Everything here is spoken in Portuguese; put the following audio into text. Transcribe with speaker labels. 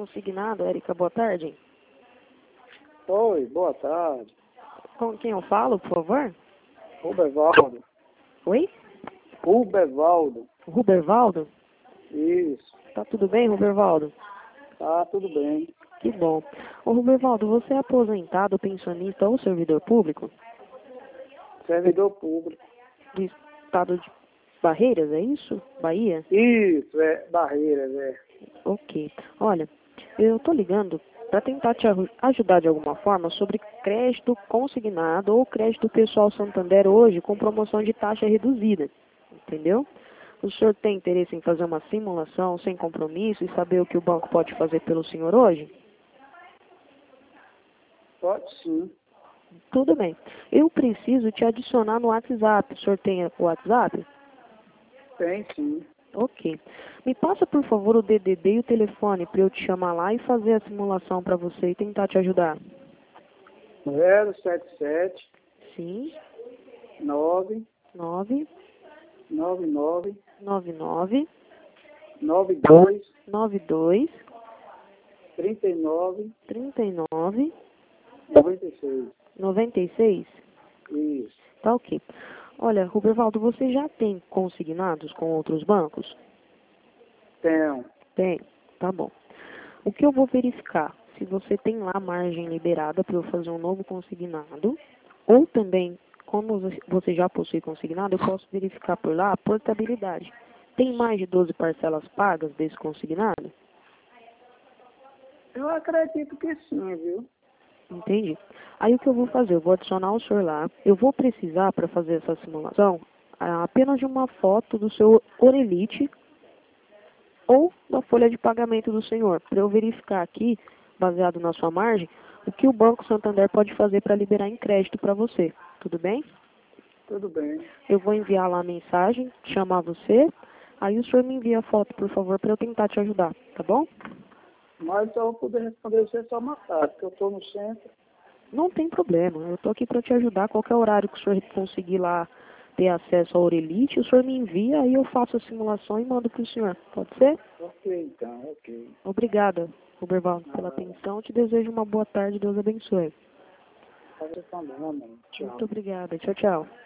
Speaker 1: consignado, Érica, boa tarde.
Speaker 2: Oi, boa tarde.
Speaker 1: Com quem eu falo, por favor?
Speaker 2: Rubervaldo.
Speaker 1: Oi?
Speaker 2: Rubervaldo.
Speaker 1: Rubervaldo?
Speaker 2: Isso.
Speaker 1: Tá tudo bem, Rubervaldo?
Speaker 2: Tá, tudo bem.
Speaker 1: Que bom. Ô, Rubervaldo, você é aposentado, pensionista ou servidor público?
Speaker 2: Servidor público.
Speaker 1: Do estado de Barreiras, é isso? Bahia?
Speaker 2: Isso, Barreiras,
Speaker 1: Ok. Olha, eu tô ligando para tentar te ajudar de alguma forma sobre crédito consignado ou crédito pessoal Santander hoje com promoção de taxa reduzida. Entendeu? O senhor tem interesse em fazer uma simulação sem compromisso e saber o que o banco pode fazer pelo senhor hoje?
Speaker 2: Pode sim.
Speaker 1: Tudo bem. Eu preciso te adicionar no WhatsApp. O senhor tem o WhatsApp?
Speaker 2: Tem sim.
Speaker 1: Ok. Me passa, por favor, o DDD e o telefone para eu te chamar lá e fazer a simulação para você e tentar te ajudar.
Speaker 2: 077
Speaker 1: Sim.
Speaker 2: 9
Speaker 1: 9
Speaker 2: 99
Speaker 1: 99
Speaker 2: 92
Speaker 1: 92
Speaker 2: 39
Speaker 1: 39
Speaker 2: 96.
Speaker 1: 96.
Speaker 2: Isso.
Speaker 1: Tá ok. Olha, Rubervaldo, você já tem consignados com outros bancos?
Speaker 2: Tenho.
Speaker 1: Tem. Tá bom. O que eu vou verificar? Se você tem lá margem liberada para eu fazer um novo consignado, ou também, como você já possui consignado, eu posso verificar por lá a portabilidade. Tem mais de 12 parcelas pagas desse consignado?
Speaker 2: Eu acredito que sim, viu?
Speaker 1: Entendi. Aí o que eu vou fazer? Eu vou adicionar o senhor lá. Eu vou precisar, para fazer essa simulação, apenas de uma foto do seu Orelite ou da folha de pagamento do senhor, para eu verificar aqui, baseado na sua margem, o que o Banco Santander pode fazer para liberar em crédito para você. Tudo bem?
Speaker 2: Tudo bem.
Speaker 1: Eu vou enviar lá a mensagem, chamar você, aí o senhor me envia a foto, por favor, para eu tentar te ajudar, tá bom?
Speaker 2: Mas eu vou poder responder você só mais tarde, porque eu estou no centro.
Speaker 1: Não tem problema, eu estou aqui para te ajudar. Qualquer horário que o senhor conseguir lá ter acesso ao Orelite, o senhor me envia, aí eu faço a simulação e mando para o senhor. Pode ser?
Speaker 2: Ok, então, ok.
Speaker 1: Obrigada, Rubervaldo, pela atenção. Te desejo uma boa tarde. Deus abençoe.
Speaker 2: Tá respondendo, amém. Tchau.
Speaker 1: Muito obrigada. Tchau, tchau.